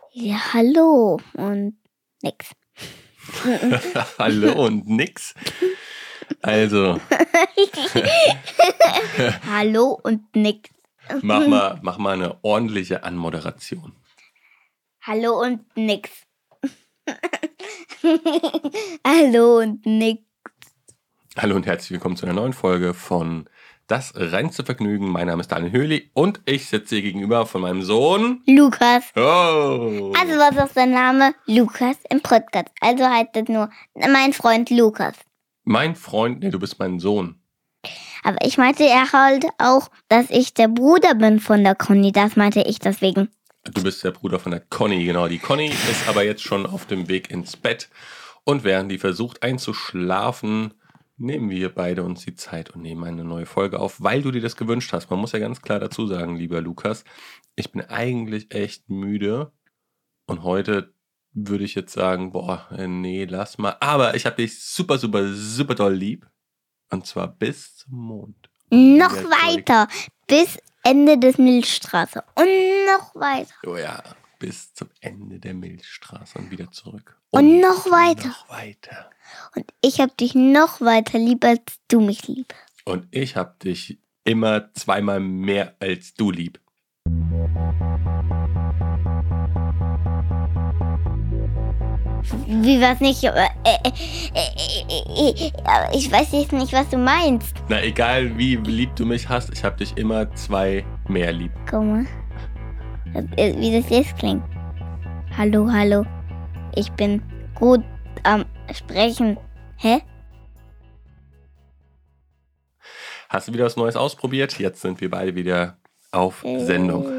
Ja, hallo und nix. Hallo und nix. Also, Hallo und nix. mach mal eine ordentliche Anmoderation. Hallo und nix. Hallo und nix. Hallo und herzlich willkommen zu einer neuen Folge von Das reinste Vergnügen. Mein Name ist Daniel Höhli und ich sitze hier gegenüber von meinem Sohn Lukas. Oh! Also was ist der Name? Lukas im Podcast. Also heißt es nur mein Freund Lukas. Mein Freund, nee, du bist mein Sohn. Aber ich meinte er halt auch, dass ich der Bruder bin von der Conny. Das meinte ich deswegen. Du bist der Bruder von der Conny, genau. Die Conny ist aber jetzt schon auf dem Weg ins Bett. Und während die versucht einzuschlafen, nehmen wir beide uns die Zeit und nehmen eine neue Folge auf, weil du dir das gewünscht hast. Man muss ja ganz klar dazu sagen, lieber Lukas, ich bin eigentlich echt müde. Und heute würde ich jetzt sagen, nee, lass mal. Aber ich habe dich super, super, super doll lieb. Und zwar bis zum Mond. Noch weiter. Bis Ende des Milchstraße. Und noch weiter. Oh ja, bis zum Ende der Milchstraße und wieder zurück. Und noch weiter. Noch weiter. Und ich hab dich noch weiter lieb, als du mich lieb. Und ich hab dich immer zweimal mehr als du lieb. Wie war's nicht? Aber ich weiß jetzt nicht, was du meinst. Na, egal wie lieb du mich hast, ich hab dich immer zwei mehr lieb. Guck mal. Wie das jetzt klingt. Hallo, hallo. Ich bin gut am Sprechen. Hä? Hast du wieder was Neues ausprobiert? Jetzt sind wir beide wieder auf Sendung.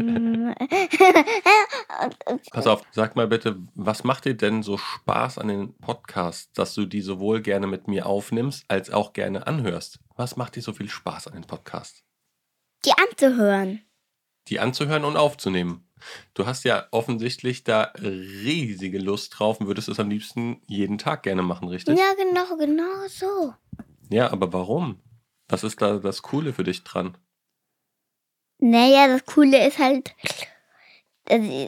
Pass auf, sag mal bitte, was macht dir denn so Spaß an den Podcasts, dass du die sowohl gerne mit mir aufnimmst, als auch gerne anhörst? Was macht dir so viel Spaß an den Podcasts? Die anzuhören. Die anzuhören und aufzunehmen. Du hast ja offensichtlich da riesige Lust drauf und würdest es am liebsten jeden Tag gerne machen, richtig? Ja, genau so. Ja, aber warum? Was ist da das Coole für dich dran? Naja, das Coole ist halt, die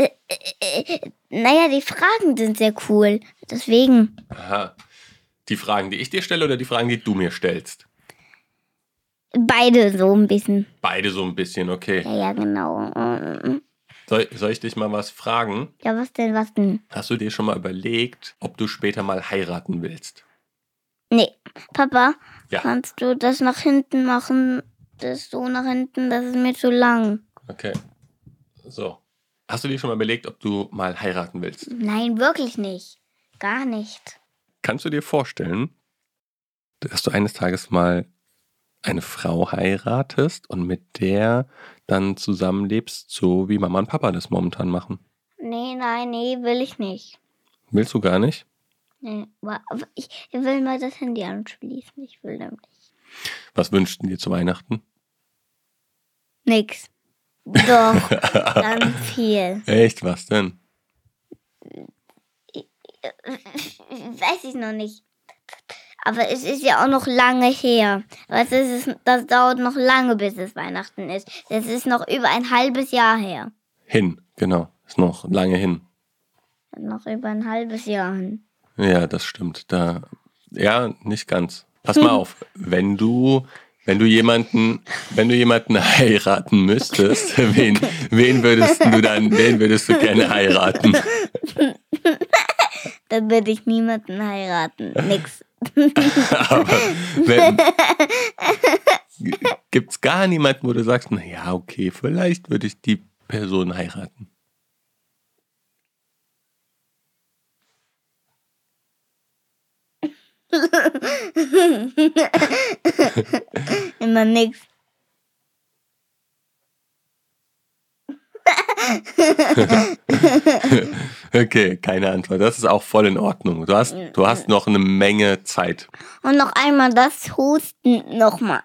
Fragen sind sehr cool. Deswegen. Aha. Die Fragen, die ich dir stelle oder die Fragen, die du mir stellst? Beide so ein bisschen. Beide so ein bisschen, okay. Ja, genau. Soll ich dich mal was fragen? Ja, was denn? Hast du dir schon mal überlegt, ob du später mal heiraten willst? Nee. Papa, Ja. Kannst du das nach hinten machen? Das so nach hinten, das ist mir zu lang. Okay. So. Hast du dir schon mal überlegt, ob du mal heiraten willst? Nein, wirklich nicht. Gar nicht. Kannst du dir vorstellen, dass du eines Tages mal eine Frau heiratest und mit der dann zusammenlebst, so wie Mama und Papa das momentan machen? Nee, will ich nicht. Willst du gar nicht? Nee, aber ich will mal das Handy anschließen. Ich will nämlich. Was wünschst du dir zu Weihnachten? Nix. Doch, ganz viel. Echt, was denn? Weiß ich noch nicht. Aber es ist ja auch noch lange her. Das dauert noch lange, bis es Weihnachten ist. Das ist noch über ein halbes Jahr her. Hin, genau. Ist noch lange hin. Noch über ein halbes Jahr hin. Ja, das stimmt. Ja, nicht ganz. Pass mal auf, wenn du jemanden heiraten müsstest, wen würdest du gerne heiraten? Dann würde ich niemanden heiraten. Nix. Aber gibt's gar niemanden, wo du sagst, naja, okay, vielleicht würde ich die Person heiraten. Immer nix. Okay, keine Antwort. Das ist auch voll in Ordnung. Du hast noch eine Menge Zeit. Und noch einmal das Husten nochmal.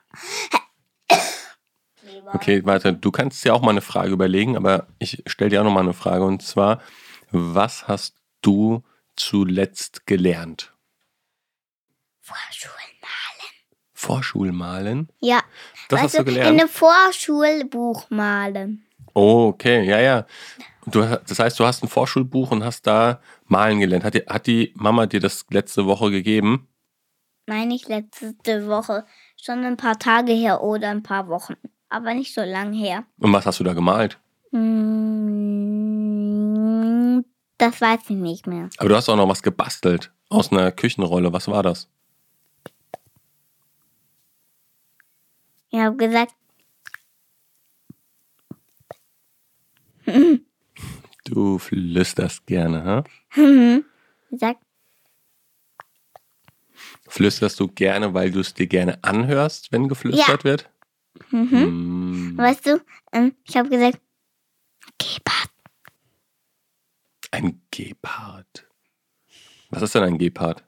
Okay, warte, du kannst dir auch mal eine Frage überlegen, aber ich stelle dir auch noch mal eine Frage und zwar, was hast du zuletzt gelernt? Vorschulmalen? Ja. Das hast du gelernt? In einem Vorschulbuch malen. Oh, okay, ja. Das heißt, du hast ein Vorschulbuch und hast da malen gelernt. Hat die Mama dir das letzte Woche gegeben? Nein, nicht letzte Woche. Schon ein paar Tage her oder ein paar Wochen. Aber nicht so lang her. Und was hast du da gemalt? Das weiß ich nicht mehr. Aber du hast auch noch was gebastelt aus einer Küchenrolle. Was war das? Ich habe gesagt, Du flüsterst gerne, gesagt, Flüsterst du gerne, weil du es dir gerne anhörst, wenn geflüstert wird? weißt du, ich habe gesagt, Gepard. Ein Gepard. Was ist denn ein Gepard?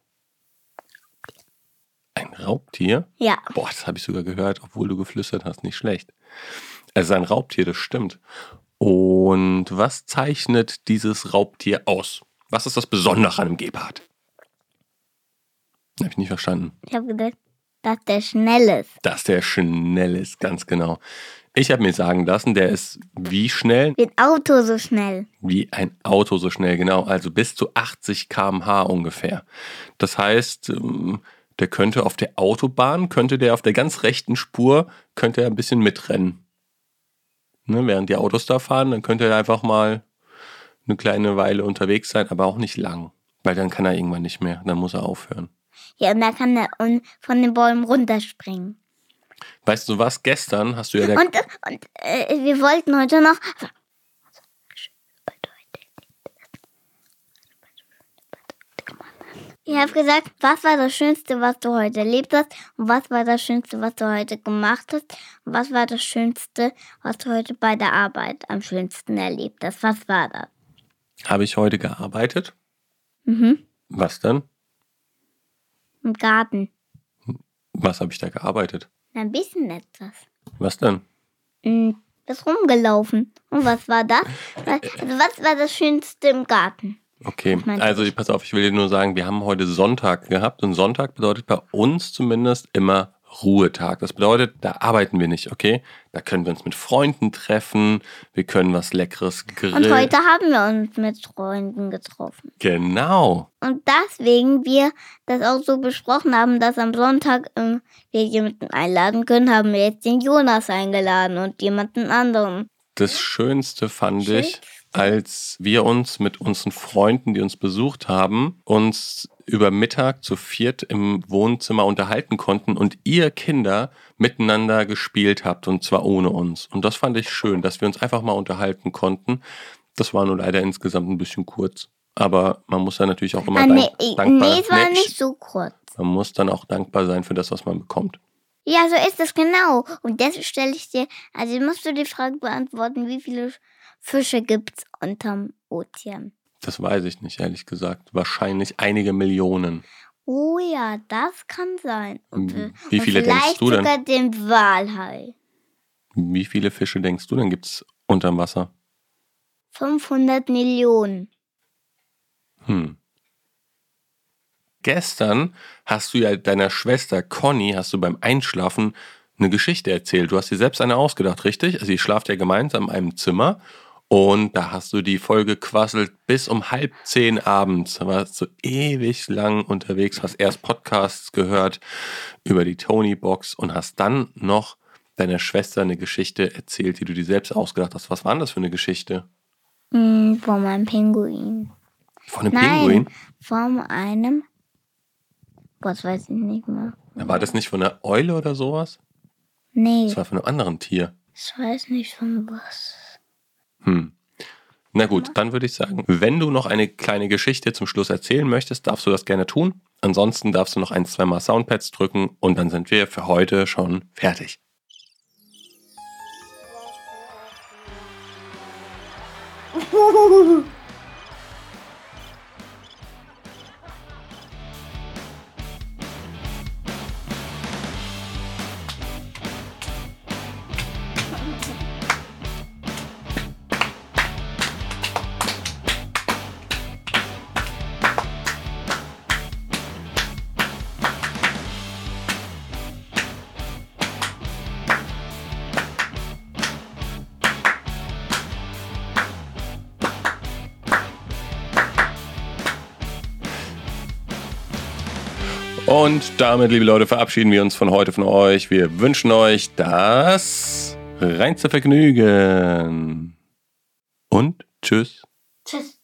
Ein Raubtier? Ja. Boah, das habe ich sogar gehört, obwohl du geflüstert hast. Nicht schlecht. Es ist ein Raubtier, das stimmt. Und was zeichnet dieses Raubtier aus? Was ist das Besondere an einem Gepard? Habe ich nicht verstanden. Ich habe gesagt, dass der schnell ist. Dass der schnell ist, ganz genau. Ich habe mir sagen lassen, der ist wie schnell? Wie ein Auto so schnell. Wie ein Auto so schnell, genau. Also bis zu 80 km/h ungefähr. Das heißt, der könnte auf der Autobahn, auf der ganz rechten Spur, könnte er ein bisschen mitrennen. Ne, während die Autos da fahren, dann könnte er einfach mal eine kleine Weile unterwegs sein, aber auch nicht lang. Weil dann kann er irgendwann nicht mehr, dann muss er aufhören. Ja, und da kann er von den Bäumen runterspringen. Weißt du was, gestern hast du ja... Und wir wollten heute noch... Ich habe gesagt, was war das Schönste, was du heute erlebt hast? Und was war das Schönste, was du heute gemacht hast? Und was war das Schönste, was du heute bei der Arbeit am schönsten erlebt hast? Was war das? Habe ich heute gearbeitet? Was denn? Im Garten. Was habe ich da gearbeitet? Ein bisschen etwas. Was denn? Das rumgelaufen. Und was war das? Also was war das Schönste im Garten? Okay, also pass auf, ich will dir nur sagen, wir haben heute Sonntag gehabt und Sonntag bedeutet bei uns zumindest immer Ruhetag. Das bedeutet, da arbeiten wir nicht, okay? Da können wir uns mit Freunden treffen, wir können was Leckeres grillen. Und heute haben wir uns mit Freunden getroffen. Genau. Und deswegen wir das auch so besprochen haben, dass am Sonntag wir jemanden einladen können, haben wir jetzt den Jonas eingeladen und jemanden anderen. Das Schönste fand ich, als wir uns mit unseren Freunden, die uns besucht haben, uns über Mittag zu viert im Wohnzimmer unterhalten konnten und ihr Kinder miteinander gespielt habt und zwar ohne uns. Und das fand ich schön, dass wir uns einfach mal unterhalten konnten. Das war nur leider insgesamt ein bisschen kurz. Aber man muss ja natürlich auch immer dankbar sein. Nee, es war nicht so kurz. Man muss dann auch dankbar sein für das, was man bekommt. Ja, so ist es genau. Und jetzt stelle ich dir, also musst du die Frage beantworten, wie viele Fische gibt's unterm Ozean? Das weiß ich nicht, ehrlich gesagt. Wahrscheinlich einige Millionen. Oh ja, das kann sein. Wie viele denkst du denn? Vielleicht sogar den Walhai. Wie viele Fische denkst du denn gibt's unterm Wasser? 500 Millionen. Gestern hast du ja deiner Schwester Conny, hast du beim Einschlafen eine Geschichte erzählt. Du hast dir selbst eine ausgedacht, richtig? Also ihr schlaft ja gemeinsam in einem Zimmer und da hast du die Folge quasselt bis um 9:30 abends. Da warst du ewig lang unterwegs, hast erst Podcasts gehört über die Tony-Box und hast dann noch deiner Schwester eine Geschichte erzählt, die du dir selbst ausgedacht hast. Was war denn das für eine Geschichte? Von einem Pinguin. Von einem Pinguin? Von einem... Gott, weiß ich nicht mehr. War das nicht von einer Eule oder sowas? Nee. Das war von einem anderen Tier. Ich weiß nicht von was. Na gut, dann würde ich sagen, wenn du noch eine kleine Geschichte zum Schluss erzählen möchtest, darfst du das gerne tun. Ansonsten darfst du noch 1-2 Mal Soundpads drücken und dann sind wir für heute schon fertig. Und damit, liebe Leute, verabschieden wir uns von heute von euch. Wir wünschen euch das reinste Vergnügen. Und tschüss. Tschüss.